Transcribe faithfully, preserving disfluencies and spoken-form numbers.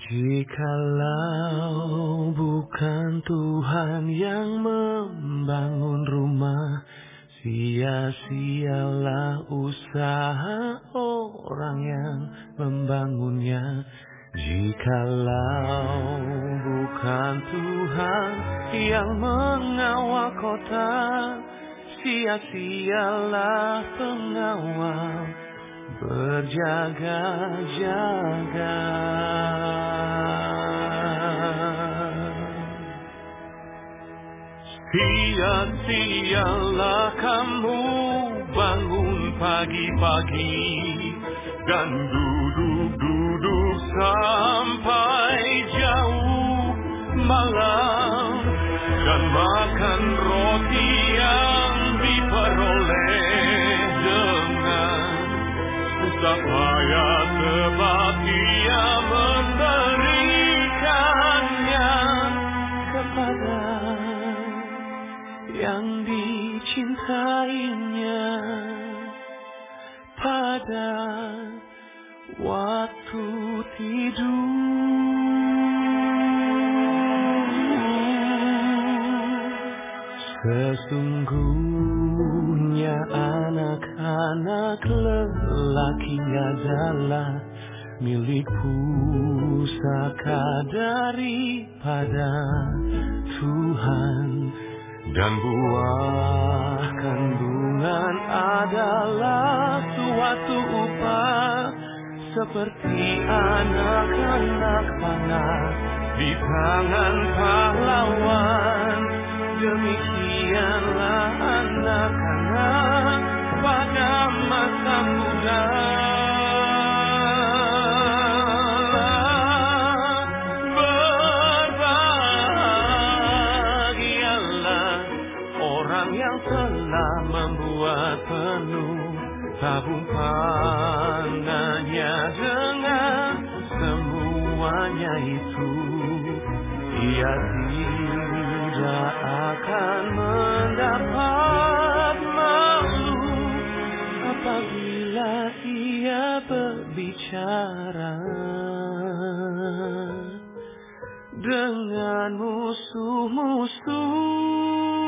Jikalau bukan Tuhan yang membangun rumah, sia-sialah usaha orang yang membangunnya. Jikalau bukan Tuhan yang mengawal kota, sia-sialah pengawal berjaga-jaga. Sia-sialah kamu bangun pagi-pagi dan duduk-duduk sampai jauh malam, dan makan roti yang diperoleh dengan susah payah, sebab Dia memberikannya kepada yang dicintainya pada waktu tidur. Sesungguhnya anak-anak lelaki adalah milik pusaka daripada Tuhan, dan buah kandungan adalah suatu upah, seperti anak-anak panah di tangan pahlawan. Demikianlah anak-anak pada masa muda. Berbahagialah orang yang telah membuat penuh tabung pangannya dengan semuanya itu. Ia tidak akan mendapat malu apabila ia berbicara dengan musuh-musuh.